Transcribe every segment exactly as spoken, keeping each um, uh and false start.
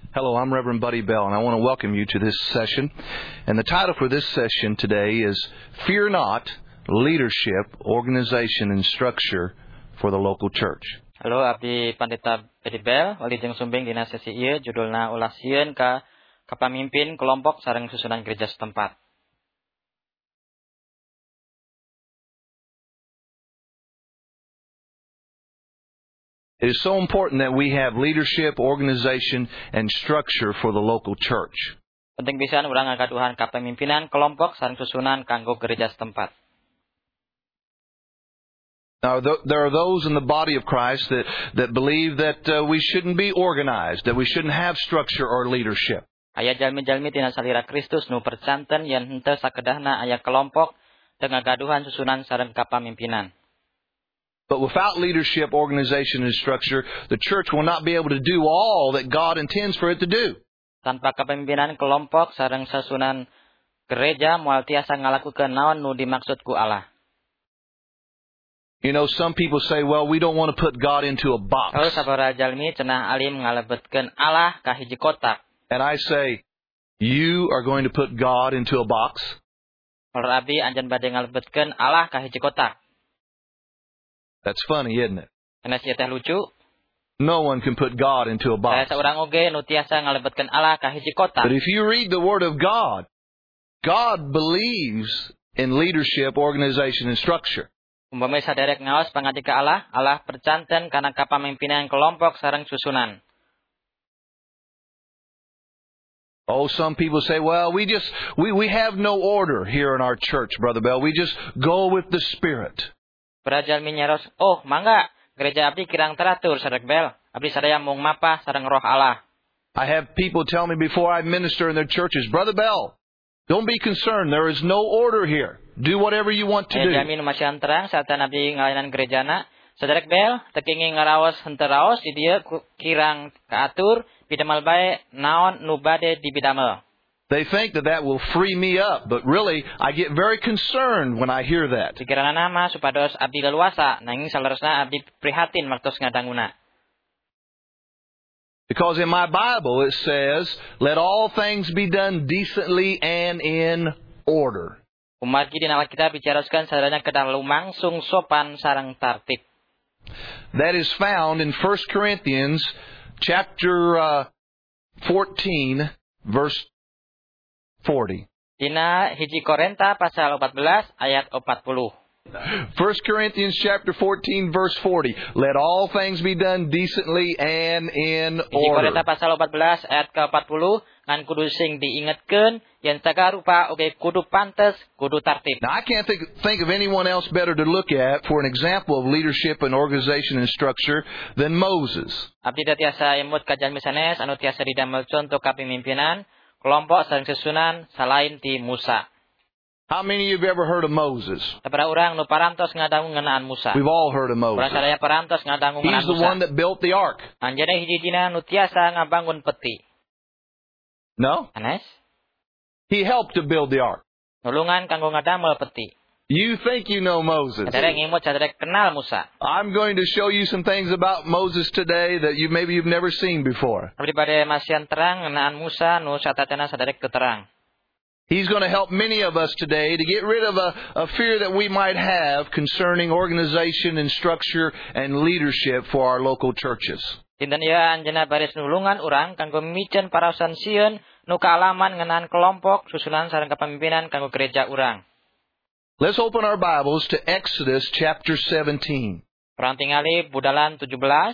Hello, I'm Reverend Buddy Bell, and I want to welcome you to this session. And the title for this session today is Fear Not, Leadership, Organization, and Structure for the Local Church. Halo, abdi Pandita Buddy Bell, Wilujeng Sumbing dina sesi ieu judulna ulah sieun ka kapamimpin kelompok sareng susunan gereja setempat. It is so important that we have leadership, organization, and structure for the local church. Penting pisan urang ngagaduhan kapemimpinan kelompok sareng susunan kanggo gereja setempat. Now, th- there are those in the body of Christ that, that believe that uh, we shouldn't be organized, that we shouldn't have structure or leadership. Aya jalmi-jalmi tina salira Kristus nu percanten yen henteu sakedahna aya kelompok teu ngagaduhan susunan sareng kapamimpinan. But without leadership, organization, and structure, the church will not be able to do all that God intends for it to do. Tanpa kapemimpinan kelompok sareng sasunan gereja moal tiasa ngalakukeun naon nu dimaksud ku Allah. You know, some people say, well, we don't want to put God into a box. Terus sabaraha jalmi cenah alim ngalebetkeun Allah ka hiji kotak. And I say, you are going to put God into a box? Lur abdi anjeun bade ngalebetkeun Allah ka hiji kotak. That's funny, isn't it? Enes ieu teh lucu. No one can put God into a Saya box. seorang oge nu tiasa ngalebetkeun Allah ka hiji kotak. But if you read the Word of God, God believes in leadership, organization, and structure. Umpama saderek ngaos pangadika Allah, Allah percanten kana kapamimpinan kelompok sareng susunan. Oh, some people say, well, we just, we, we have no order here in our church, Brother Bell. We just go with the Spirit. Berajalmi nyaros, oh mangga, gereja abdi kirang teratur sareng bel. Abdi sadaya mung mapah sareng roh Allah. I have people tell me before I minister in their churches, Brother Bell, don't be concerned. There is no order here. Do whatever you want to do. Aya jami nu masyan terang saat abdi ngalayanan gerejana. Saderek bel, tekingi ngaraos henteu raos di dieu kirang kaatur, bidamel bae naon nu bade dibidamel. They think that that will free me up, but really, I get very concerned when I hear that. Pikiranana mah supados abdi leluasa, nanging saleresna abdi prihatin martos ngadanguna. Because in my Bible it says, let all things be done decently and in order. Umargi dina Alkitab bicaroskeun sadayana kedah lumangsung sopan sareng tartib. That is found in First Corinthians chapter uh, fourteen, verse forty. Dina hiji Korenta pasal empat belas ayat empat puluh. First Corinthians chapter fourteen, verse forty. Let all things be done decently and in Hiji Korenta order. pasal empat belas ayat ke empat puluh ngan kudu sing diingetkeun yen sagarupa oge kudu pantes, kudu tartib. Now, I can't think, think of anyone else better to look at for an example of leadership and organization and structure than Moses. Abdi da tiasa emut ka jalmi sanes anu tiasa didamel contoh kapimimpinan kelompok sareng susunan salain ti Musa. How many of you have ever heard of Moses? Sabaraha urang nu parantos ngadangu ngeunaan Musa. We've all heard of Urang Moses. sadaya parantos ngadangu He's ngeunaan the Musa. one that built the ark. Anjeunna hiji dina nu tiasa ngabangun peti. No? Anes? He helped to build the ark. Nulungan kanggo ngadamel peti. You think you know Moses. Saderek ngimut saderek kenal Musa. I'm going to show you some things about Moses today that you maybe you've never seen before. Abdi bade masyan terang ngeunaan Musa nu satatena saderek teu terang. He's going to help many of us today to get rid of a, a fear that we might have concerning organization and structure and leadership for our local churches. Dinten ieu anjeunna baris nulungan urang kanggo mimicen paraosan sieun nu kaalaman ngeunaan kelompok susunan sareng kapamimpinan kanggo gereja urang. Let's open our Bibles to Exodus chapter seventeen. Urang tingali budalan tujuh belas.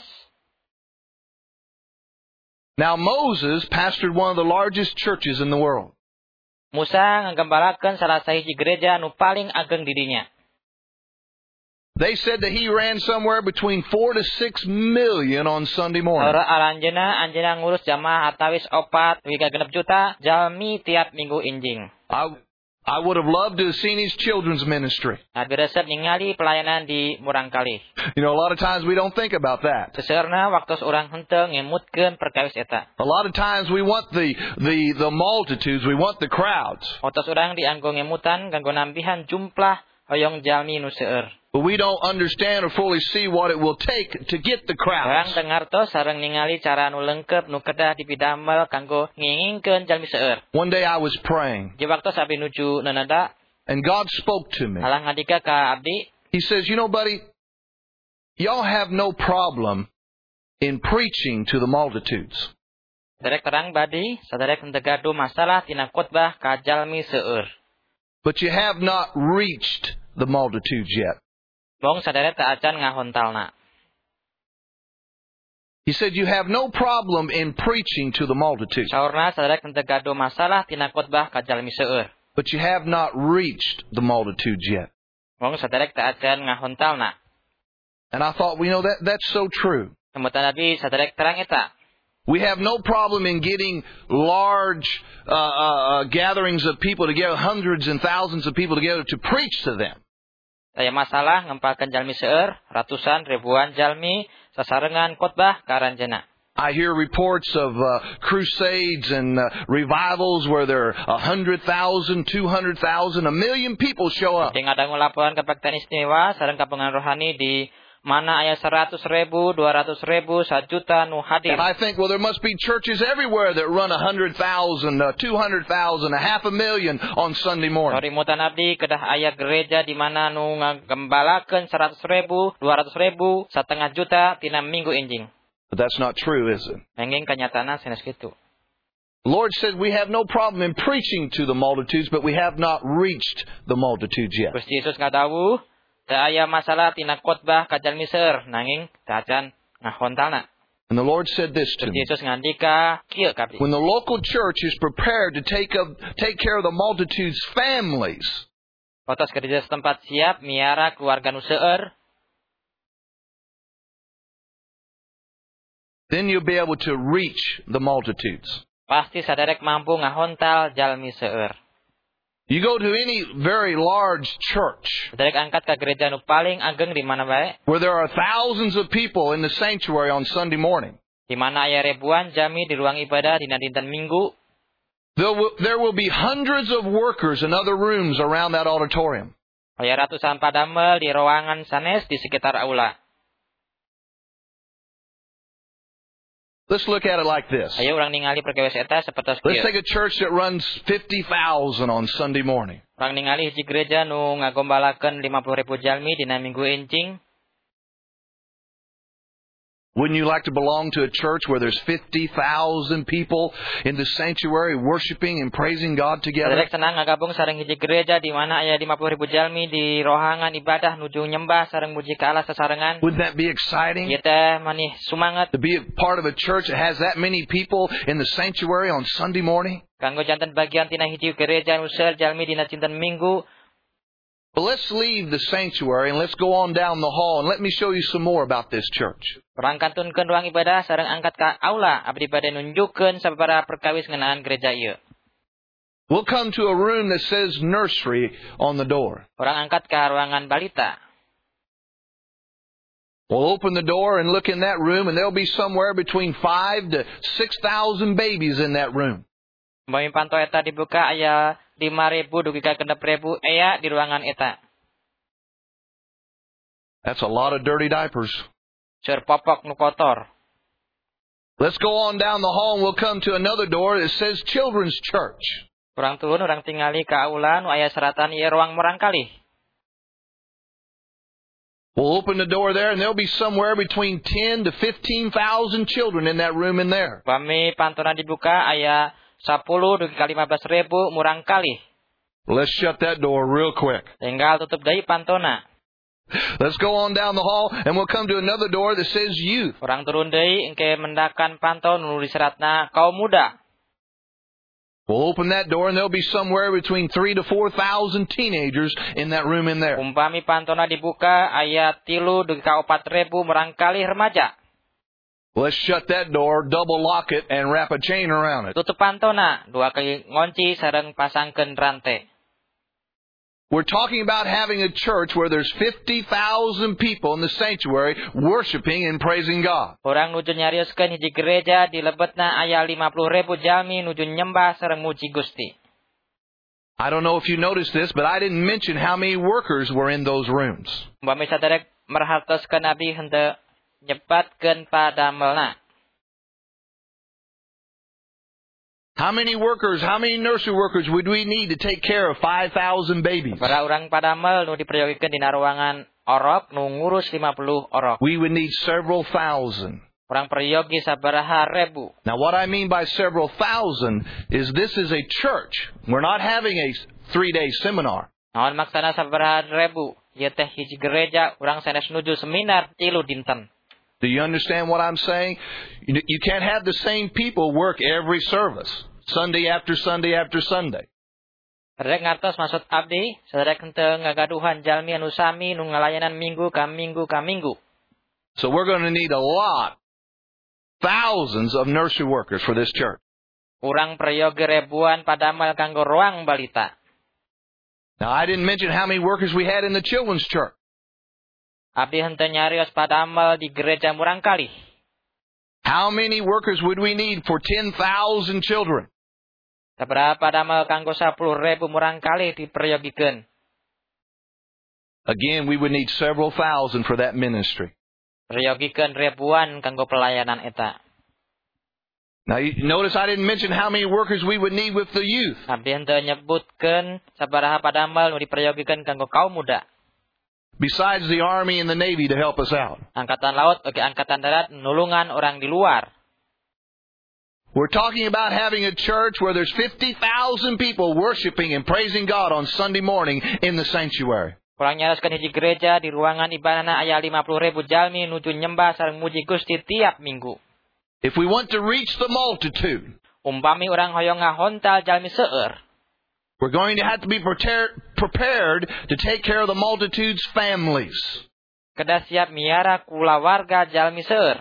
Now Moses pastored one of the largest churches in the world. Musa ngagambalakeun salah sahiji gereja nu paling ageng di dinya. They said that he ran somewhere between four to six million on Sunday morning. Ora aranjeunna anjeunna ngurus jamaah atawis opat wiga genep juta jalmi tiap minggu injing. I, I would have loved to have seen his children's ministry. Abdi resep ningali pelayanan di Murangkalih. You know, a lot of times we don't think about that. Seseurna waktos urang henteu ngemutkeun perkawis eta. A lot of times we want the, the, the multitudes, we want the crowds. Waktos urang dianggo ngemutan kanggo nambihan jumlah hoyong jalmi nu seueur. But we don't understand or fully see what it will take to get the Orang crowds. dengartos sareng ningali cara nu leungkep nu kedah dipidamel kanggo ngingingkeun jalmi seueur. One day I was praying, Di waktu abdi nuju nanada, and God spoke to me. Allah ngadika ka abdi, He says, you know, buddy, y'all have no problem in preaching to the multitudes. saderek terang badi, saderek henteu gaduh masalah tina khotbah ka jalmi seueur. But you have not reached the multitudes yet. Mong saderek teu acan ngahontalna. He said, you have no problem in preaching to the multitudes, Saurna saderek henteu gaduh masalah tina khotbah ka jalmi seueur. but you have not reached the multitudes yet. Mong saderek teu acan ngahontalna. And I thought, well, you know, that, that's so true. Kemudian abdi saderek terang eta. We have no problem in getting large uh, uh, uh, gatherings of people together, hundreds and thousands of people together to preach to them. Saya masalah ngempalkeun jalmi seueur, ratusan ribuan jalmi sasarengan khotbah ka aranjeunna. I hear reports of uh, crusades and uh, revivals where there are one hundred thousand, two hundred thousand, a million people show up. Jeung ngadangu laporan kebaktian istimewa sareng kapengan rohani di mana aya seratus ribu, dua ratus ribu, sajuta nu hadir. And I think, well, there must be churches everywhere that run one hundred thousand, uh, two hundred thousand, a half a million on Sunday morning. Sorry mutan abdi kedah aya gereja di mana nu ngagembalakeun seratus ribu, dua ratus ribu, setengah juta tina minggu enjing. But that's not true, is it? Nanging kanyataana sanes kitu. The Lord said we have no problem in preaching to the multitudes, but we have not reached the multitudes yet. Gusti Yesus ngadawuh, teu aya masalah tina khotbah ka jalmi seueur, nanging teu acan ngahontalna. And the Lord said this to Gusti me. Yesus ngandika kieu ka abdi. When the local church is prepared to take up, take care of the multitude's families, Otos gereja setempat siap miara keluarga nu seueur, then you'll be able to reach the multitudes. pasti saderek mampu ngahontal jalmi seueur. You go to any very large church Saderek angkat ka gereja nu paling ageng di mana bae, where there are thousands of people in the sanctuary on Sunday morning. di mana aya ribuan jami di ruang ibadah dina dinten Minggu. There will, there will be hundreds of workers in other rooms around that auditorium. Aya ratusan padamel di ruangan sanes di sekitar aula. Let's look at it like this. Ayo urang ningali perkawis eta sapertos Let's kieu. take a church that runs fifty thousand on Sunday morning. Urang ningali hiji gereja nu ngagombalakeun lima puluh ribu jalmi dina minggu enjing. Wouldn't you like to belong to a church where there's fifty thousand people in the sanctuary worshiping and praising God together? Saderek senang ngagabung sareng hiji gereja di mana aya lima puluh ribu jalmi di rohangan ibadah nuju nyembah sareng muji ka Allah sasarengan. Wouldn't that be exciting? Ieu teh manih sumanget To be a part of a church that has that many people in the sanctuary on Sunday morning? kanggo janten bagian tina hiji gereja nu seueur jalmi dina dinten Minggu. But let's leave the sanctuary and let's go on down the hall and let me show you some more about this church. Urang kantunkeun ruang ibadah sareng angkat ka aula abdi bade nunjukkeun sababaraha perkawis ngeunaan gereja ieu. We'll come to a room that says nursery on the door. Urang angkat ka ruangan balita. We'll open the door and look in that room, and there'll be somewhere between five to six thousand babies in that room. Umpami panto eta dibuka aya lima ribu dugi ka genep ribu aya di ruangan eta. That's a lot of dirty diapers. Seur popok nu kotor. Let's go on down the hall and we'll come to another door that says children's church. Urang turun urang tingali ka aula nu aya seratan ieu ruang murangkalih. We'll open the door there, and there'll be somewhere between ten to fifteen thousand children in that room in there. Umpami pantona dibuka aya sepuluh dugi ka lima belas ribu murangkalih. Let's shut that door real quick. Tinggal tutup deui pantona. Let's go on down the hall, and we'll come to another door that says youth. Urang turun deui engke mendakan panto nu diseratna kaum muda. We'll open that door, and there'll be somewhere between three to four thousand teenagers in that room in there. Umpami pantona dibuka aya tilu dugi ka opat ribu murangkalih remaja. Let's shut that door, double lock it, and wrap a chain around it. Tutup pantona dua kali ngunci sareng pasangkeun rante. We're talking about having a church where there's fifty thousand people in the sanctuary worshiping and praising God. Urang nuju nyarioskeun hiji gereja di lebetna aya lima puluh ribu jalmi nuju nyembah sareng muji Gusti. I don't know if you noticed this, but I didn't mention how many workers were in those rooms. Umpami saderek merhartoskeun abdi henteu nyebatkeun padamelna. How many workers, how many nursery workers would we need to take care of five thousand babies? Para urang padamel nu diperyogekeun dina ruangan orok nu ngurus lima puluh orok. We would need several thousand. Urang peryogi sabaraha rebu. Now what I mean by several thousand is this is a church. We're not having a three-day seminar. Naon maksana sabaraha rebu? Ieu teh hiji gereja urang sanes nuju seminar tilu dinten. Do you understand what I'm saying? You, you can't have the same people work every service, Sunday after Sunday after Sunday. Saderek ngartos maksud abdi, saderek henteu ngagaduhan jalmi anu sami nu ngalayanan minggu ka minggu ka minggu. So we're going to need a lot, thousands of nursery workers for this church. Urang peryogi rebuan padamel kanggo ruang balita. Now I didn't mention how many workers we had in the children's church. Abdi henteu nyarios padamel di gereja murang kalih. How many workers would we need for ten thousand children? Sabaraha padamel kanggo sepuluh ribu murang kalih diperyogikeun. Again, we would need several thousand for that ministry. Peryogikeun ribuan kanggo pelayanan eta. Now, you notice I didn't mention how many workers we would need with the youth. Abdi henteu nyebutkeun sabaraha padamel nu diperyogikeun kanggo kaum muda. Besides the Army and the Navy to help us out. Angkatan Laut oge Angkatan Darat nulungan orang di luar. We're talking about having a church where there's fifty thousand people worshiping and praising God on Sunday morning in the sanctuary. Kurang nyaroskeun hiji gereja di ruangan ibadahna aya lima puluh ribu jalmi nuju nyembah sareng muji Gusti tiap minggu. If we want to reach the multitude, umpami urang hoyong ngahontal jalmi seueur, we're going to have to be prepared to take care of the multitude's families. Kedah siap miara kulawarga jalmi seueur.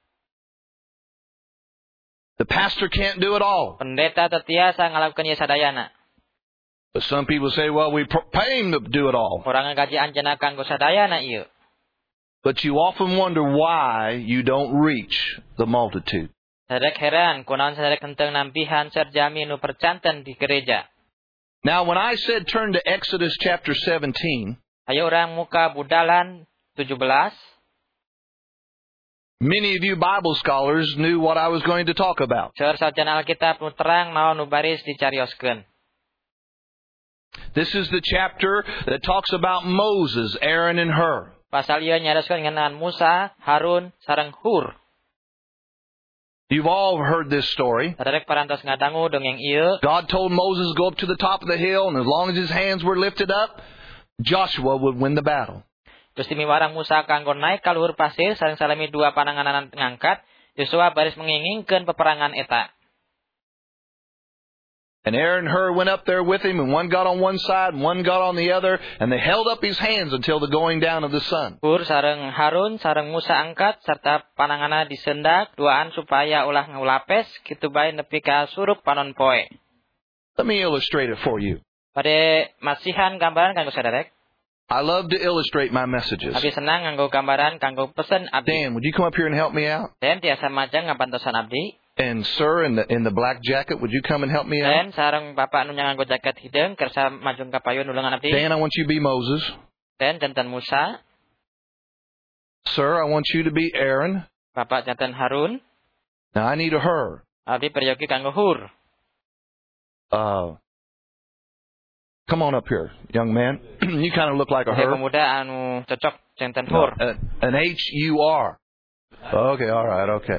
The pastor can't do it all. Pendeta tetiasa ngalakukeun ieu sadayana. But some people say, well, we pay him to do it all. Urang ngaji anjeunna kanggo sadayana ieu. But you often wonder why you don't reach the multitude. Saderek heran kunaon saderek henteu nampihan serjami nu percanten di gereja. Now, when I said turn to Exodus chapter seventeen, ayo urang muka budalan tujuh belas. Many of you Bible scholars knew what I was going to talk about. Seueur sarjana Alkitab nu terang naon nu baris dicarioskeun. This is the chapter that talks about Moses, Aaron, and Hur. Pasal ieu nyaroskeun ngeunaan Musa, Harun, sareng Hur. You've all heard this story. Saderek parantos ngadangu dongeng ieu. God told Moses to go up to the top of the hill, and as long as his hands were lifted up, Joshua would win the battle. Gusti miwarang Musa kanggo naik ka luhur pasir sareng salami dua pananganan ngangkat, Yosua baris mengingingkeun peperangan eta. And Aaron and Hur went up there with him, and one got on one side, and one got on the other, and they held up his hands until the going down of the sun. Hur sareng Harun sareng Musa angkat serta pananganna disendak duaan supaya ulah ngulapes kitu bae nepi ka surup panon poe. Let me illustrate it for you. Pade masihan gambaran kanggo saderek. I love to illustrate my messages. Abdi senang nganggo gambaran kanggo pesen abdi. Dan, would you come up here and help me out? Dan tiasa majang ngabantosan abdi. And sir, in the in the black jacket, would you come and help me out? Dan sareng bapak nu nganggo jaket hideung kersa majung ka payun nulungan abdi. Dan, I want you to be Moses. Dan janten Musa. Sir, I want you to be Aaron. Bapak janten Harun. Now I need a Hur. Abdi peryogi kanggo Hur. Uh, come on up here, young man. You kind of look like a Hur. Pemuda anu cocok janten Hur. No, an H U R. Okay, all right, okay.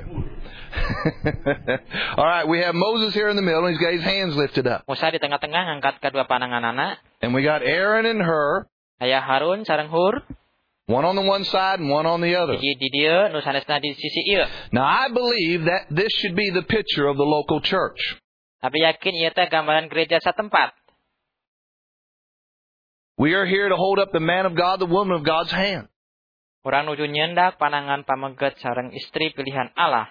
All right, we have Moses here in the middle, and he's got his hands lifted up. Musa di tengah-tengah ngangkat kedua pananganana. And we got Aaron and Hur. Aya Harun sareng Hur. One on the one side and one on the other. Di di dieu nu sanesna di sisi ieu. Now, I believe that this should be the picture of the local church. Tapi yakin ieu teh gambaran gereja satempat. We are here to hold up the man of God, the woman of God's hand. Urang nuju nyendak panangan pameget sareng istri pilihan Allah.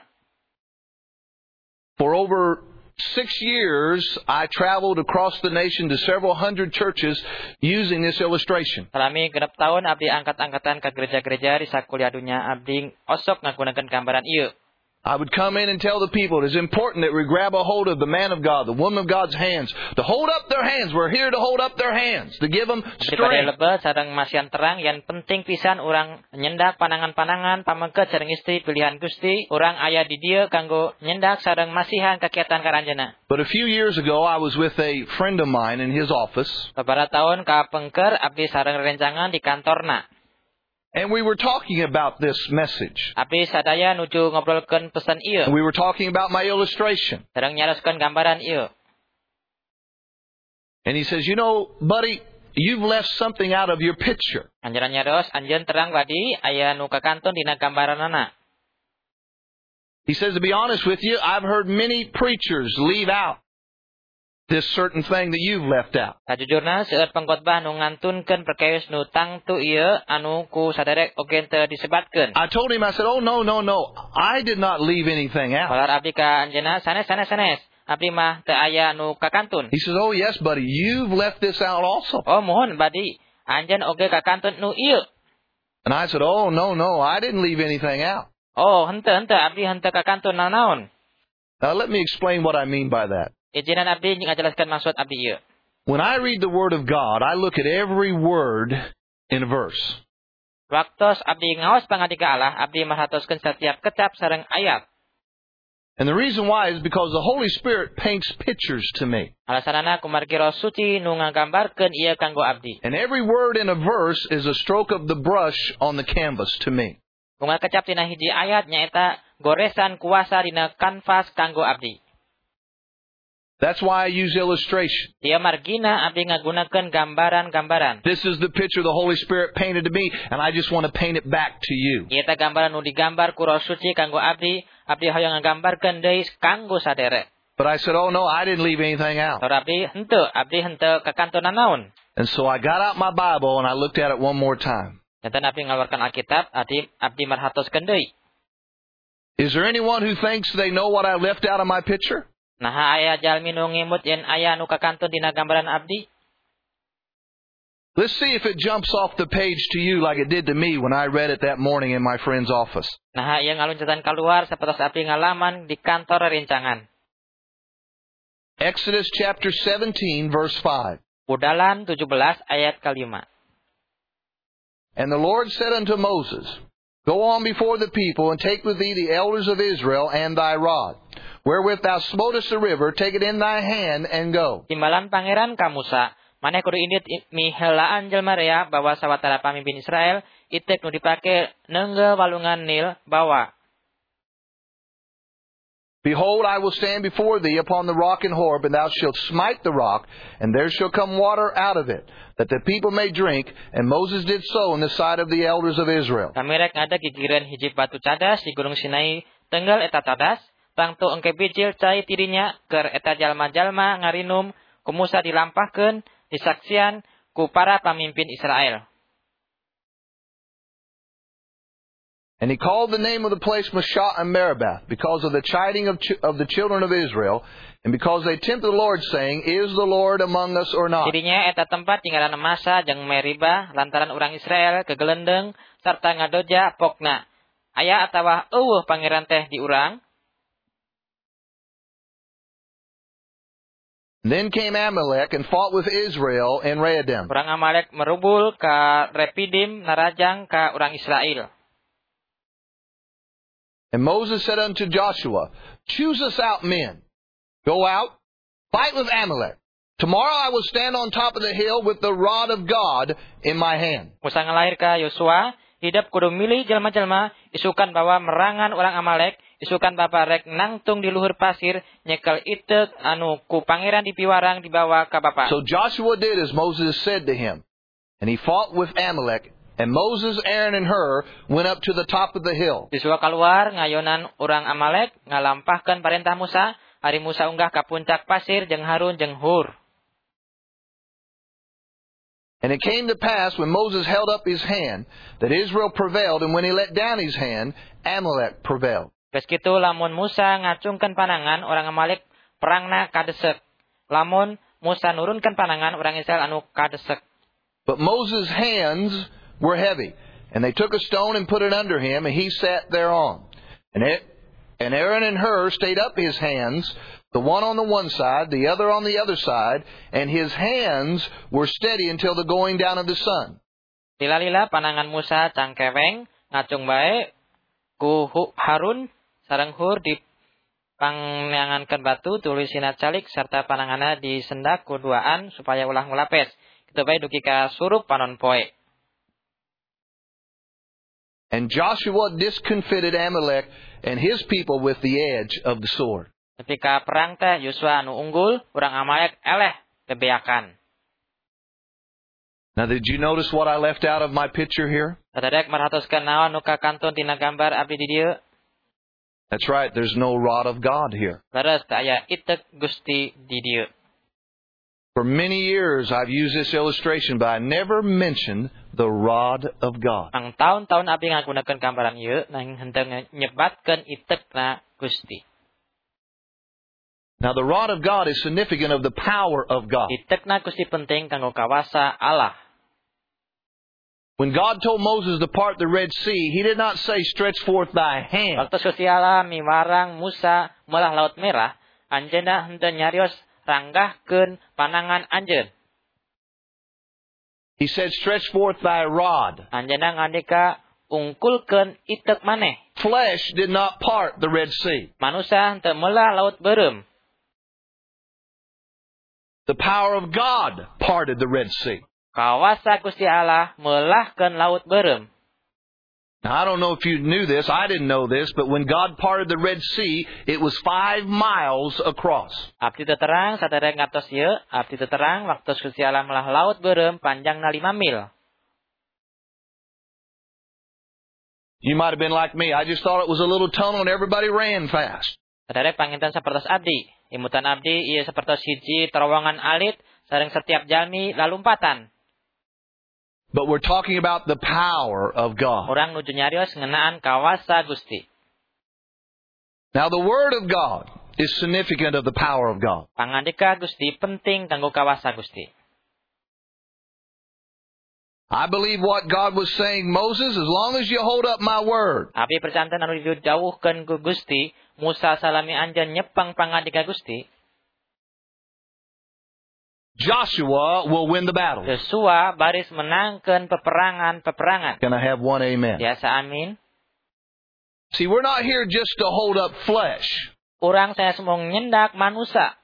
For over six years, I traveled across the nation to several hundred churches using this illustration. Salami genep tahun abdi angkat-angkatan ke gereja-gereja di sakuliah dunya abdi osok ngagunakeun gambaran ieu. I would come in and tell the people it is important that we grab a hold of the man of God, the woman of God's hands, to hold up their hands. We're here to hold up their hands, to give them strength. Daripada lebet sareng masian terang yang penting pisan urang nyendak panangan-panangan pamengket sareng istri pilihan Gusti, urang aya di dieu kanggo nyendak sareng masihan kakiatan karanjeunna. But a few years ago I was with a friend of mine in his office. Beberapa tahun kapengker abdi sareng rencangan di kantorna. And we were talking about this message. Abdi sadaya nuju ngobrolkeun pesan ieu. We were talking about my illustration. Sareng nyaroskeun gambaran ieu. And he says, you know, buddy, you've left something out of your picture. Anjeun nyaros anjeun terang badi aya nu kakantun dina gambaranana. He says, to be honest with you, I've heard many preachers leave out this certain thing that you've left out. Sajujurna seueur pengkhotbah nu ngantunkeun perkawis nu tangtu ieu anu ku saderek oge teu disebatkeun. I told him, I said, oh, no, no, no. I did not leave anything out. Balar abdi ka anjeunna sanes sanes sanes. Abdi mah teu aya nu kakantun. He says, oh, yes, buddy, you've left this out also. Oh, mohon badi. Anjeun oge kakantun nu ieu. And I said, oh, no, no, I didn't leave anything out. Oh, henteu henteu abdi henteu kakantun naon-naon. Now, let me explain what I mean by that. Izinan abdi ngajelaskeun maksud abdi ieu. When I read the Word of God, I look at every word in a verse. Waktos abdi ngaos pangadika Allah, abdi marhatoskeun setiap kecap sareng ayat. And the reason why is because the Holy Spirit paints pictures to me. Alasanana kumargi Roh Suci nu ngagambarkeun ieu kanggo abdi. And every word in a verse is a stroke of the brush on the canvas to me. Unggal kecap tina hiji ayat nyaeta goresan kuasa dina kanvas kanggo abdi. That's why I use illustration. Dia margina abdi ngagunakeun gambaran-gambaran. This is the picture the Holy Spirit painted to me, and I just want to paint it back to you. Ieu teh gambaran nu digambar ku Roh Suci kanggo abdi, abdi hoyong ngagambarkeun deui kanggo saderek. But I said, oh no, I didn't leave anything out. Tor abdi henteu, abdi henteu kakantunan naon. And so I got out my Bible and I looked at it one more time. Janten abdi ngaluarkeun Alkitab, abdi abdi marhatoskeun deui. Is there anyone who thinks they know what I left out of my picture? Nah aya jalmi nu ngimut yen aya nu kakantun dina gambaran abdi. Let's see if it jumps off the page to you like it did to me when I read it that morning in my friend's office. Nah ieu ngaluncutan kaluar sapertos abdi ngalaman di kantor rincangan. Exodus chapter seventeen verse five. Udalan tujuh belas ayat kelima. And the Lord said unto Moses, go on before the people and take with thee the elders of Israel and thy rod. Wherewith thou smotest the river, take it in thy hand and go. Timbalan pangeran ka Musa, maneh kudu indit miheulaan jelema rea bawa sawatara pamimpin Israel, itek nu dipake neunggel walungan Nil bawa. Behold, I will stand before thee upon the rock in Horeb, and thou shalt smite the rock, and there shall come water out of it, that the people may drink. And Moses did so in the sight of the elders of Israel. Kami rek ngada gigireun hiji batu cadas di Gunung Sinai, tenggal eta cadas. Tangtu engke bijil cai tirinya keur eta jalma-jalma ngarinum ku Musa dilampahkeun disaksian ku para pamimpin Israel. And he called the name of the place Massah and Meribah, because of the chiding of, ch- of the children of Israel, and because they tempted the Lord, saying, is the Lord among us or not? Dirinya eta tempat tinggalan Masa jeung Meribah lantaran urang Israel kegelendeng sarta ngadoja pokna. Aya atawa eueuh pangeran teh di urang. Then came Amalek and fought with Israel in Rehoboam. Urang Amalek merubul ka Repidim narajang ka urang Israel. And Moses said unto Joshua, choose us out men. Go out, fight with Amalek. Tomorrow I will stand on top of the hill with the rod of God in my hand. Musa ngalahir ka Yosua, hidup kudu milih jelma-jelma, isukan bawa merangan urang Amalek, isukan bapa rek nangtung di luhur pasir, nyekel itek anu ku pangeran dipiwarang dibawa ka bapa. So Joshua did as Moses said to him, and he fought with Amalek. And Moses, Aaron, and Hur went up to the top of the hill. Yosua kaluar ngayonan urang Amalek ngalampahkeun parentah Musa, hari Musa unggah ka puncak pasir jeung Harun jeung Hur. And it came to pass when Moses held up his hand that Israel prevailed, and when he let down his hand, Amalek prevailed. Geus kitu lamun Musa ngacungkeun panangan urang Amalek perangna kadesek. Lamun Musa nurunkeun panangan urang Israel anu kadesek. But Moses' hands were heavy, and they took a stone and put it under him, and he sat thereon. And it, And Aaron and Hur stayed up his hands, the one on the one side, the other on the other side, and his hands were steady until the going down of the sun. Lila-lila panangan Musa cangkeweng, ngacung bae, ku Harun, sareng Hur di panangankeun batu, tulisina calik, serta pananganna disendak kuduaan supaya ulah ngulapes. Kitu bae dugi ka surup panon poe. And Joshua discomfited Amalek and his people with the edge of the sword. Ketika perang teh Yosua anu unggul, urang Amalek eleh lebeakan. Now, did you notice what I left out of my picture here? Tadadek marhatoskeun naon nu kakantun tina gambar abdi di dieu? That's right, there's no rod of God here. Leres teh aya itek Gusti di dieu. For many years I've used this illustration, but I never mentioned the rod of God. Ang taun-taun abdi ngagunakeun gambaran ieu nang henteu nyebatkeun itekna Gusti. Now, the rod of God is significant of the power of God. Itekna Gusti penting kanggo kawasa Allah. When God told Moses to part the Red Sea, He did not say, stretch forth thy hand. Waktu Gusti Allah miwarang Musa meulah Laut Merah, anjeunna henteu nyarios ranggahkeun panangan anjeun. He said, stretch forth thy rod. Anjeunna ngandika ungkulkeun itek maneh. Flesh did not part the Red Sea. Manusia henteu meulah laut beureum. The power of God parted the Red Sea. Kawasa Gusti Allah meulahkeun laut beureum. Now, I don't know if you knew this. I didn't know this. But when God parted the Red Sea, it was five miles across. Abdi teu terang saderek ngartos ieu, abdi teu terang waktu Gusti Allah meulah laut beureum panjangna lima mil. You might have been like me. I just thought it was a little tunnel and everybody ran fast. Saderek panginten sapertos abdi. Imutan abdi ieu sapertos hiji terowongan alit sareng setiap jalmi lalumpatan. But we're talking about the power of God. Urang nuju nyarios ngeunaan kawasa Gusti. Now, the Word of God is significant of the power of God. Pangandika Gusti penting kanggo kawasa Gusti. I believe what God was saying, Moses, as long as you hold up my word. Abdi percanten anu didawuhkeun ku Gusti, Musa salami anjeun nyepeng pangandika Gusti. Joshua will win the battle. Yosua baris menangkeun peperangan-peperangan. Can I have one amen? Biasa amin. See, we're not here just to hold up flesh. Urang saya semong nyendak manusia.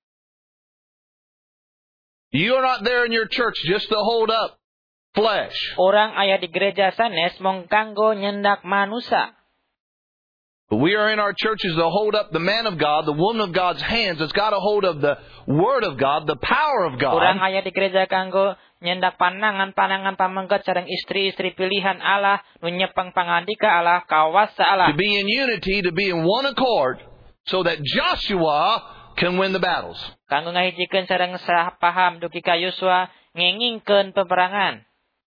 You're not there in your church just to hold up flesh. Orang aya di gereja sanes mong kanggo nyendak manusia. But we are in our churches to hold up the man of God, the woman of God's hands. It's got a hold of the Word of God, the power of God. Orang aya di gereja kanggo nyendak panangan-panangan pamengget sareng istri-istri pilihan Allah, nu nyepeng pangandika Allah, kawasa Allah. To be in unity, to be in one accord, so that Joshua can win the battles. Kanggo ngahijikeun sareng sapaham dugi ka Yosua ngengingkeun peperangan.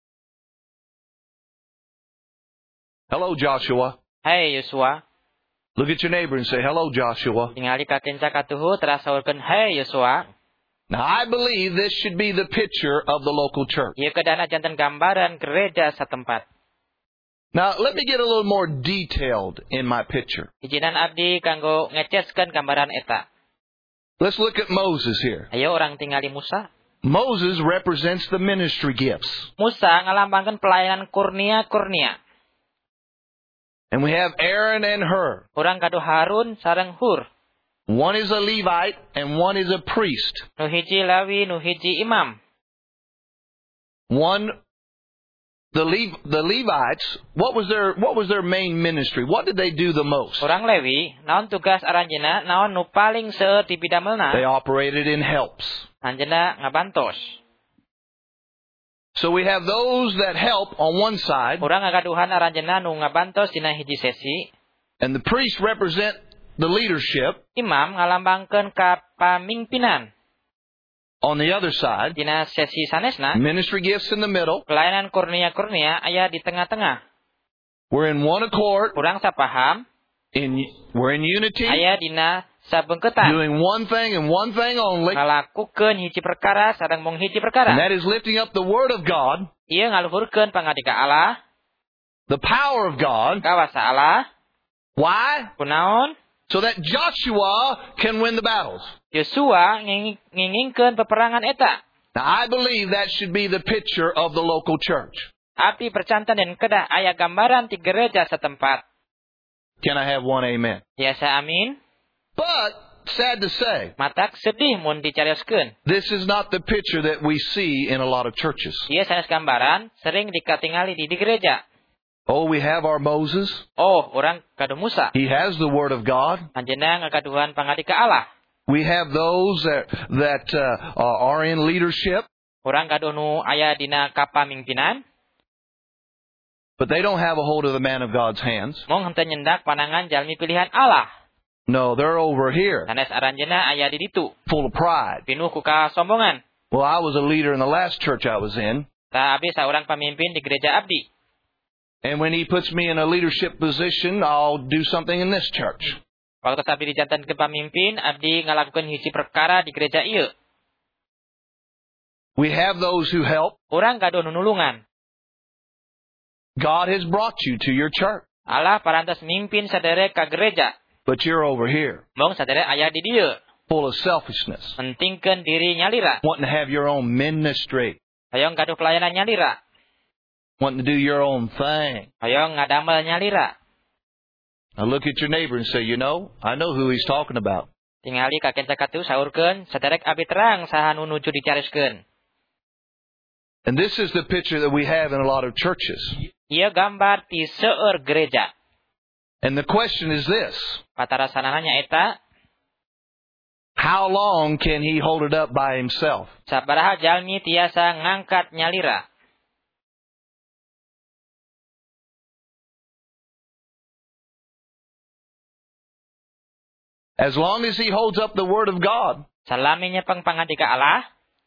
Hello, Joshua. Hai Yosua. Look at your neighbor and say, hello, Joshua. Tingali ka kenca katuhu terasa saurkeun, hai Yosua. Now, I believe this should be the picture of the local church. Ieu keudana janten gambaran gereja satempat. Now, let me get a little more detailed in my picture. Ijinan abdi kanggo ngeceskeun gambaran eta. Let's look at Moses here. Ayo orang tingali Musa. Moses represents the ministry gifts. Musa ngalambangkeun pelayanan kurnia-kurnia. And we have Aaron and Hur. Urang kadu Harun sareng Hur. One is a Levite and one is a priest. Nu hiji Lawi, nu hiji imam. One, the Le- the Levites, what was their what was their main ministry? What did they do the most? Urang Lewi, naon tugas aranjeunna, naon nu paling seueur ti pidamelna? They operated in helps. Anjeunna ngabantos. So we have those that help on one side. Urang ngagaduhan aranjeunna nu ngabantos dina hiji sesi. And the priests represent the leadership. Imam ngalambangkeun kapamingpinan. On the other side, dina sesi sanesna, ministry gifts in the middle. Pelayanan kurnia-kurnia aya di tengah-tengah. We're in one accord. Urang sapaham. In we're in unity. Aya dina sabengketan. Doing one thing and one thing only. Ngalakukeun hiji perkara sareng mung hiji perkara. And that is lifting up the Word of God. Ieu ngaluhurkeun pangandika Allah. The power of God. Kawasa Allah. Why? Kunaon? So that Joshua can win the battles. Yosua ngingingkeun peperangan eta. Now, I believe that should be the picture of the local church. Abdi percantan dan kedah aya gambaran ti gereja setempat. Can I have one amen? Biasa amin. But, sad to say, Matak sedih mun dicarioskeun. this is not the picture that we see in a lot of churches. Ieu sanes gambaran sering dikatingali di, di gereja. Oh, we have our Moses. Oh, orang kadu Musa. He has the Word of God. Anjeunna ngakaduhan pangadika Allah. We have those that, that uh, are in leadership, Orang kadu nu aya dina kapamimpinan. but they don't have a hold of the man of God's hands. Mung henteu nyendak panangan jalmi pilihan Allah. No, they're over here, Sanes aranjeunna aya di ditu. full of pride. Pinuh ku kasombongan. Well, I was a leader in the last church I was in, Ta abdi saurang pamimpin di gereja abdi. and when he puts me in a leadership position, I'll do something in this church. Waktu abdi dijantan ke pamimpin, abdi ngalakukeun hiji perkara di gereja ieu. We have those who help. Urang kadu nunulungan. God has brought you to your church, Allah parantos mimpin sadere ka gereja. but you're over here, Mung sadere aya di dieu. full of selfishness, Pentingkeun diri nyalira. wanting to have your own ministry, Hayong kadu pelayanan nyalira. wanting to do your own thing. Hayong ngadamel nyalira. Now look at your neighbor and say, you know, I know who he's talking about. Tingali ka kenca katu saurkeun, saderek abdi terang saha nu nuju dicariskeun. And this is the picture that we have in a lot of churches. Ieu gambar ti seueur gereja. And the question is this: Patarasanana eta, how long can he hold it up by himself? sabaraha jalmi tiasa ngangkat nyalira. As long as he holds up the Word of God, Salaminya pang pangadika Allah,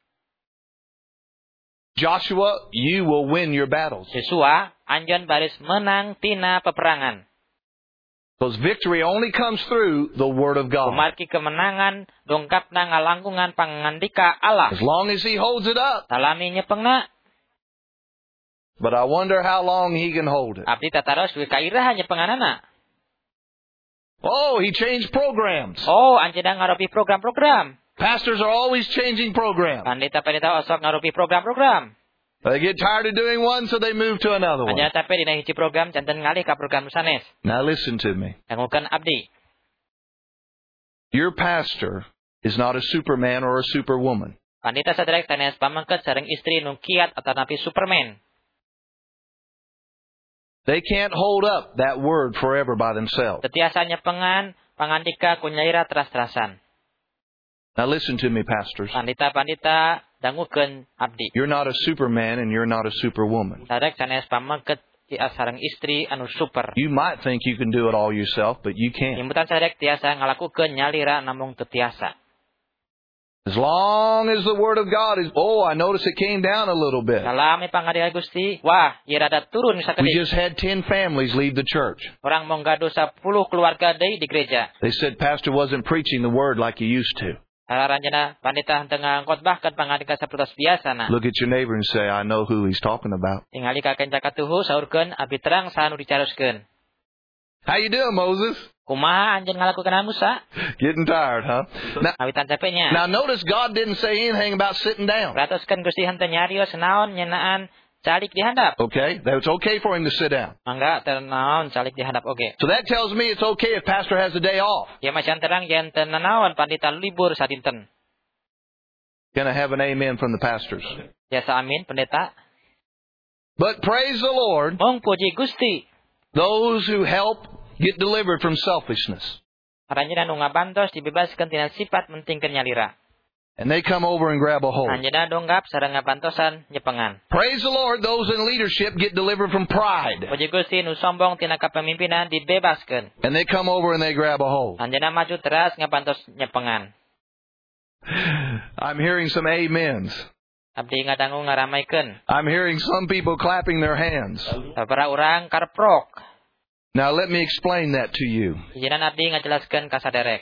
Joshua, you will win your battles. Yosua anjeun baris menang tina peperangan. Because victory only comes through the Word of God. Kumarki kemenangan dongkapna ngalangkungan pangandika Allah. As long as he holds it up. Salaminya pengna, But I wonder how long he can hold it. abdi tataros we kairaha nya penganana. Oh, he changed programs. Oh, anjeunna ngaropi program-program. Pastors are always changing programs. Pandita-pandita osok ngaropi program-program. They get tired of doing one, so they move to another one. Anjeunna tapi dina hiji program janten ngalih ka program sanes. Now listen to me. Dangukeun abdi. Your pastor is not a superman or a superwoman. Pandita saderek sanes pamangket sareng istri nu kiat atanapi Superman. They can't hold up that word forever by themselves. Tetiasanya pengan pangandika kunyaira teras-terasan. Now listen to me, pastors. Pandita-pandita dangukeun abdi. You're not a superman and you're not a superwoman. Saderek sanes pamangket sareng istri anu super. You might think you can do it all yourself, but you can't. Imbutan saderek tiasa ngalakukeun nyalira namung teu tiasa. As long as the Word of God is... Oh, I noticed it came down a little bit. Salami pangadika Gusti, wah, ieu rada turun We sakedik. just had ten families leave the church. Orang mong gaduh sepuluh keluarga deui di gereja. They said pastor wasn't preaching the Word like he used to. Hararanjeuna pandita henteu ngangkotbahkeun pangadika sapertos biasana. Look at your neighbor and say, I know who he's talking about. Tingali ka kenca katuhu saurkeun abdi terang saha nu dicaroskeun. How you doing, Moses? Kumaha anjeun ngalakukeun Musa? Getting tired, huh? Now, Awitan capeknya. now notice God didn't say anything about sitting down. Ratoskeun Gusti henteu nyarios naon nyeunaan calik di handap. Okay? That's okay for him to sit down. Mangga teu naon calik di handap oge. So that tells me it's okay if pastor has a day off. Ieu macan terang yen teu nanaon pandita libur sadinten. Can I have an amen from the pastors? Biasa amin pendeta. But praise the Lord, Mong puji Gusti. those who help get delivered from selfishness. Aranjeuna nu ngabantos dibebaskeun tina sifat mentingkeun nyalira. And they come over and grab a hold. Anjeunna donggap sareng ngabantosan nyepengan. Praise the Lord, those in leadership get delivered from pride. Puji Gusti nu sombong tina kapemimpinan dibebaskeun. And they come over and they grab a hold. Anjeunna maju teras ngabantos nyepengan. I'm hearing some amens. Abdi ngadangu ngaramaikeun. I'm hearing some people clapping their hands. Sabaraha urang kareprok. Now let me explain that to you. Ijinan abdi ngajelaskeun ka saderek.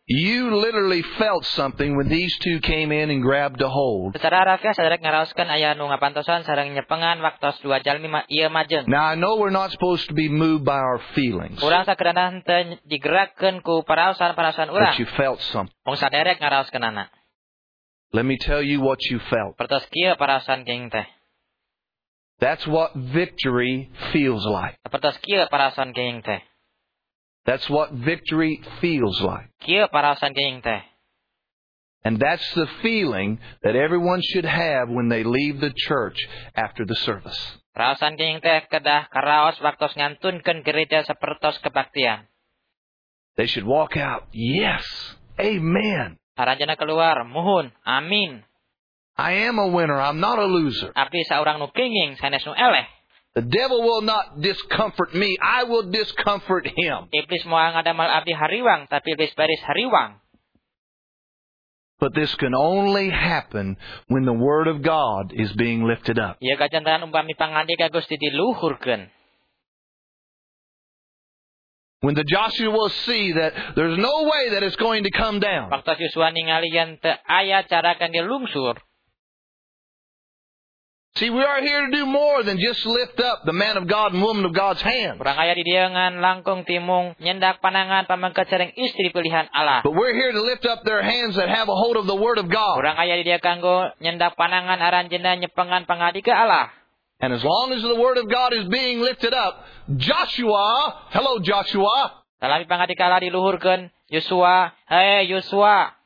You literally felt something when these two came in and grabbed a hold. Secara harfiah saderek ngaraoskeun aya nu ngapantosan sareng nyepengan waktos dua jalmi ieu majeng. Now I know we're not supposed to be moved by our feelings. Urang sakeudana henteu digerakkeun ku paraosan-paraosan urang. But you felt something. Wong saderek ngaraoskeunana. Let me tell you what you felt. Pertos kieu paraosan geuning teh. That's what victory feels like. Pertos kieu paraosan geuning teh. That's what victory feels like. Kieu paraosan geuning teh. And that's the feeling that everyone should have when they leave the church after the service. Paraosan geuning teh kedah karaos waktos ngantunkeun gereja sapertos kebaktian. They should walk out, yes, amen. Haranjeunna keluar, muhun, amin. I am a winner, I'm not a loser. Abdi saurang nu kenging, sanes nu eleh. The devil will not discomfort me. I will discomfort him. Iblis moal ngadamel abdi hariwang, tapi iblis baris hariwang. But this can only happen when the Word of God is being lifted up. Ieu kajantaran umpami pangandika Gusti diluhurkeun. When the Joshua will see that there's no way that it's going to come down. Waktu Yosua ningali yen teu aya cara kan dia lungsur. See, we are here to do more than just lift up the man of God and woman of God's hand. Urang aya di dieu ngan langkung timung nyendak panangan pamangkat sareng istri pilihan Allah. But we're here to lift up their hands that have a hold of the Word of God. Urang aya di dieu kanggo nyendak panangan aranjeunna nyepengan pangadika Allah. And as long as the Word of God is being lifted up, Joshua, hello Joshua. Salami pangadika Allah diluhurkeun, Yosua, hey Yosua.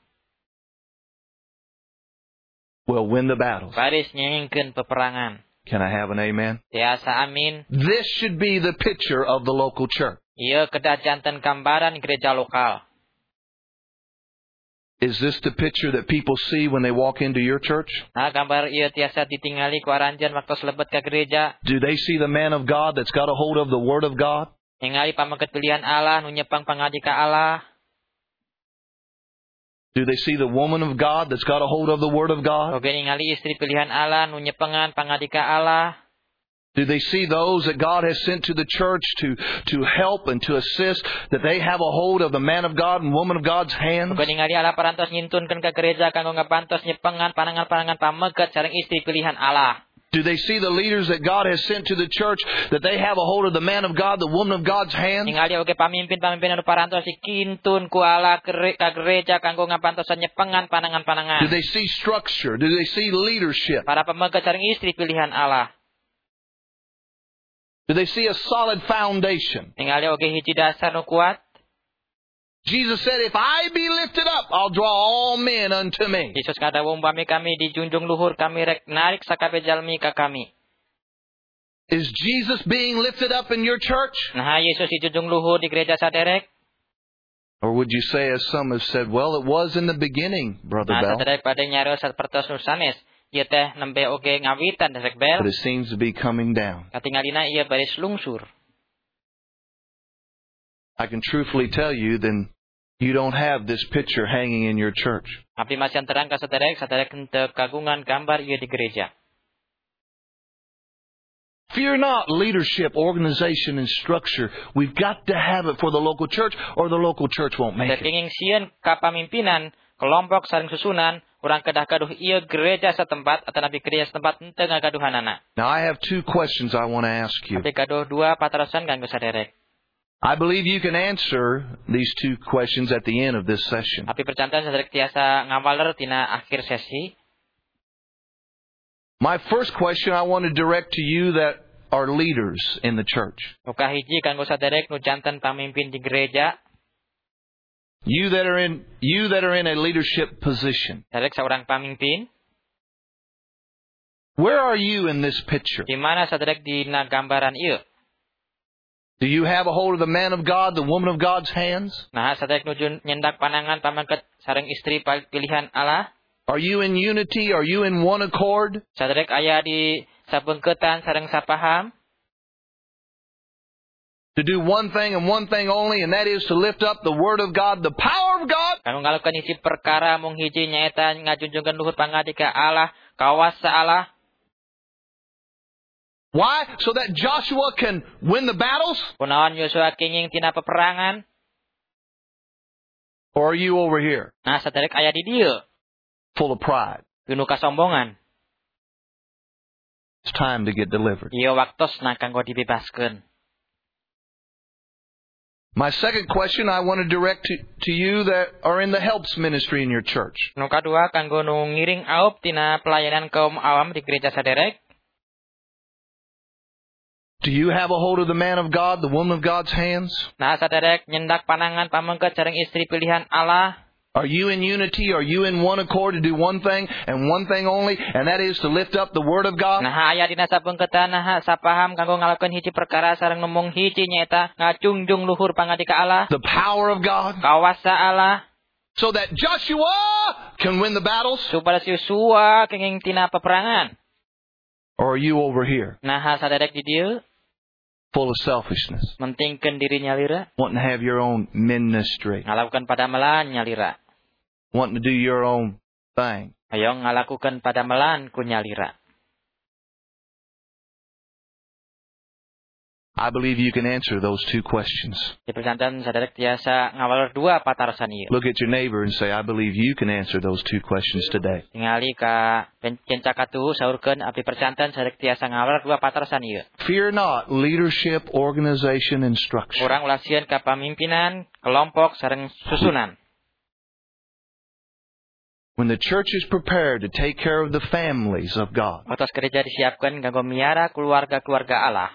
Will win the battles. Baris nyengkeun peperangan. Can I have an amen? Tiasa amin. This should be the picture of the local church. Ieu kedah janten gambaran gereja lokal. Is this the picture that people see when they walk into your church? Nah, gambar ieu tiasa ditingali ku aranjeun waktu lebet ka gereja. Do they see the man of God that's got a hold of the Word of God? Ningali pamangkat pilihan Allah nu nyepang pangadika Allah. Do they see the woman of God that's got a hold of the Word of God? Oge ningali istri pilihan Allah nu nyepengan pangadika Allah. Do they see those that God has sent to the church to, to help and to assist, that they have a hold of the man of God and woman of God's hands? Oge ningali Allah parantos nyintunkeun ka gereja kanggo ngabantos nyepengan panangan-panangan pameukeut sareng istri pilihan Allah. Do they see the leaders that God has sent to the church, that they have a hold of the man of God, the woman of God's hands? Ningali oge pamimpin-pamimpin anu parantos dikintun ku Allah ka gereja kanggo ngabantos nyepengan panangan-panangan. Do they see structure? Do they see leadership? Para pameukeut sareng istri pilihan Allah. Do they see a solid foundation? Ningali oge hiji dasar nu kuat. Jesus said, if I be lifted up, I'll draw all men unto me. Yesus ngadawu umpami kami dijunjung luhur, kami rek narik sakabeh jalmi ka kami. Is Jesus being lifted up in your church? Nah, Yesus dijunjung luhur di gereja saderek. Or would you say, as some have said, well, it was in the beginning, Brother Nah, Bell. saderek pada nyarios sapertos nu sanes, ieu teh nembe oge ngawitan derek Bel. But it seems to be coming down. Katingalina ieu baris lungsur. I can truthfully tell you, then you don't have this picture hanging in your church. Abdi masih terang ka saderek, saderek henteu kagungan gambar ieu di gereja. Fear not leadership, organization, and structure. We've got to have it for the local church, or the local church won't make it. Kenging sieun kapamimpinan, kelompok sareng susunan, urang kedah gaduh ieu gereja satempat atanapi gereja satempat henteu ngagaduhanana. Now I have two questions I want to ask you. Abdi gaduh dua patrasan kanggo saderek. I believe you can answer these two questions at the end of this session. Api percantan saderek tiasa ngawaler tina akhir sesi. My first question I want to direct to you that are leaders in the church. Muka hiji kanggo saderek nu janten pamimpin di gereja. You that are in you that are in a leadership position. Saderek seorang pamimpin. Where are you in this picture? Di mana saderek dina gambaran ieu? Do you have a hold of the man of God, the woman of God's hands? Nah, saderek nu nyendak panangan pamangket sareng istri pilihan Allah. Are you in unity? Are you in one accord? Saderek aya di sabeungkeutan sareng sapaham. To do one thing and one thing only, and that is to lift up the Word of God, the power of God. Kanggo ngalakukan hiji perkara mung hiji nyaeta ngajunjungkeun luhur pangadika Allah, kawasa Allah. Why? So that Joshua can win the battles? Kunaon Yosua kenging tina peperangan? Or are you over here, Nah, saderek aya di dieu, full of pride? penuh kasombongan. It's time to get delivered. Ieu waktosna kanggo dibebaskeun. My second question I want to direct to, to you that are in the helps ministry in your church. Nu kadua kanggo nu ngiring aup tina pelayanan kaum awam di gereja saderek. Do you have a hold of the man of God, the woman of God's hands? Nah, saderek nyendak panangan pamengket sareng istri pilihan Allah. Are you in unity? Are you in one accord to do one thing and one thing only, and that is to lift up the Word of God? Nah, aya dina sapengketan nah sapaham kanggo ngalakeun hiji perkara sareng nemong hiji nyaeta ngacungjung luhur pangandika Allah. The power of God. Kawasa Allah. So that Joshua can win the battles? Supaya Yosua kenging tina peperangan. Or are you over here, Nah, saderek di dieu full of selfishness, mentingkeun dirinya lira, wanting to have your own ministry, ngalakukan padamelan nyalira. wanting to do your own thing? Hayong ngalakukan padamelan ku nyalira. I believe you can answer those two questions. Di persantan saderek tiasa ngawalor dua patarsan ieu. Look at your neighbor and say, I believe you can answer those two questions today. Tingali ka pencakatu saurkeun abdi persantan saderek tiasa ngawalor dua patarsan ieu. Fear not leadership, organization, and structure. Urang ulah sieun ka pamimpinan, kelompok sareng susunan. When the church is prepared to take care of the families of God, Otos gereja disiapkeun kanggo miara keluarga-keluarga Allah.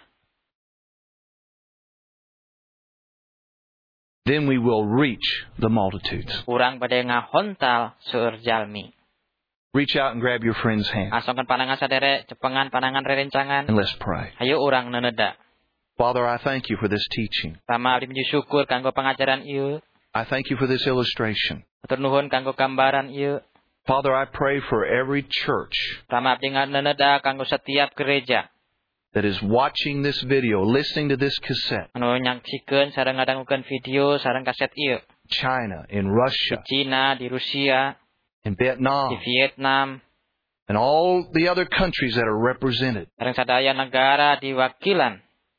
then we will reach the multitudes. Urang bade ngahontal seueur jalmi. Reach out and grab your friend's hand. Asongkeun panangan sadere, cepengan panangan rerencangan. And let's pray. Hayu urang neuneda. Father, I thank you for this teaching. Tama abdi puji syukur kanggo pangajaran ieu. I thank you for this illustration. Hatur nuhun kanggo gambaran ieu. Father, I pray for every church Tama abdi neuneda kanggo setiap gereja that is watching this video, listening to this cassette. anu nyaksikeun sareng ngadangukeun video sareng kaset ieu. China, in Di Russia, Cina, di Rusia, in di Vietnam, Vietnam, and all the other countries that are represented. sareng sadaya negara diwakilan.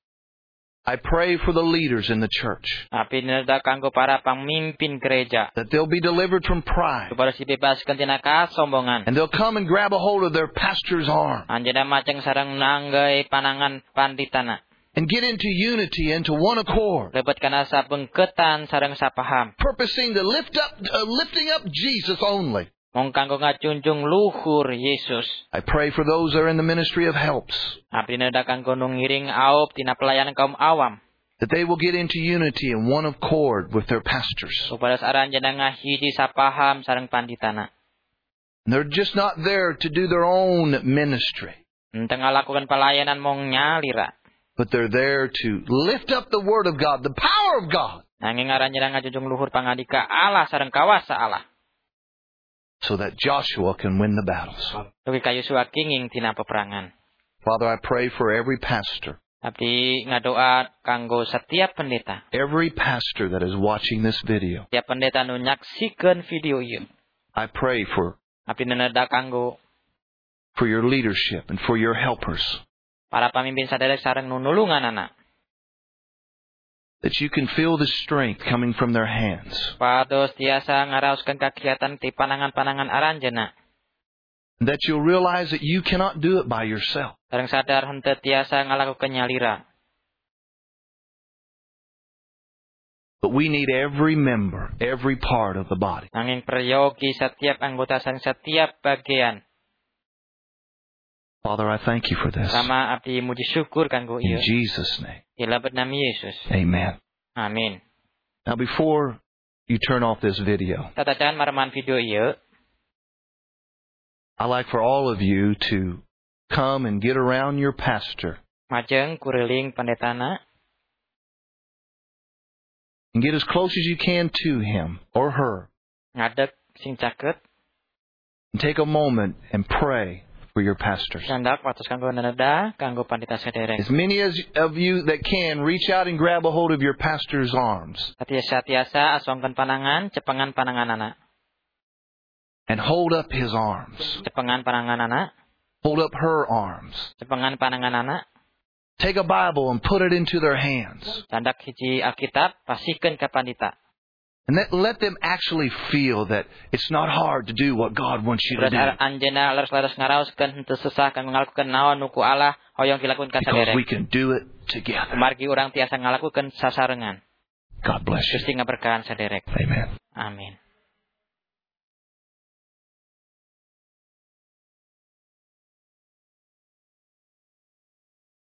I pray for the leaders in the church, Abdi neuneda kanggo para pamimpin gereja. that they'll be delivered from pride, Supaya dibebaskeun tina kasombongan. and they'll come and grab a hold of their pastor's arm, Anjeunna maceng sareng nanggai panangan panditana. and get into unity, into one accord, Lebet kana sabengketan sareng sapaham. purposing to lift up, uh, lifting up Jesus only. Mong kanggo ngacunjung luhur Yesus. I pray for those that are in the ministry of helps, Abdi neuneda kanggo nu ngiring aup tina pelayanan kaum awam. that they will get into unity and one accord with their pastors. Supaya saranjeunna ngahiji sapaham sareng panditana. And they're just not there to do their own ministry, Henteu ngalakukeun pelayanan mong nyalira. but they're there to lift up the Word of God, the power of God, Nanging aranjeunna ngajunjung luhur pangandika Allah sareng kawasa Allah. so that Joshua can win the battles. Dugi ka Yosua kenging tina peperangan. Father, I pray for every pastor, Abdi ngadoa kanggo setiap pendeta. every pastor that is watching this video. Setiap pendeta nu nyaksikeun video ieu. I pray for, Abdi neuneda kanggo for your leadership and for your helpers, para pamimpin saderek sareng nu nulunganana. that you can feel the strength coming from their hands, Pados tiasa ngaraoskeun kakiatan ti panangan-panangan aranjeunna. and that you'll realize that you cannot do it by yourself. Sareng sadar henteu tiasa ngalakukeun nyalira. But we need every member, every part of the body. Nanging peryogi setiap anggota sareng setiap bagian. Father, I thank you for this. Sama abdi muji syukur kanggo In ieu. Jesus' name, Dilebet nami Yesus. amen. Amin. Now, before you turn off this video, Tatacan marman video ieu. I'd like for all of you to come and get around your pastor Majeng kuriling pendetana. and get as close as you can to him or her, Ngadeg sing caket. and take a moment and pray for your pastors. Sandak watos kanggo neuneda kanggo pandita saderek. As many as of you that can, reach out and grab a hold of your pastor's arms Tiasa-tiasa asongkeun panangan, cepengan pananganana. and hold up his arms. Cepengan pananganana, Hold up her arms. cepengan pananganana. Take a Bible and put it into their hands. Sandak hiji Alkitab pasikeun ka pandita. And let, let them actually feel that it's not hard to do what God wants you to do. Beras anjeunna leres-leres ngaraoskeun henteu susah kan ngalakukeun naon nu ku Allah hoyong dilakukeun ka Because saderek. we can do it together. Margi urang tiasa ngalakukeun sasarengan. God bless you. Gusti ngaberkahan saderek. Amen. Amin.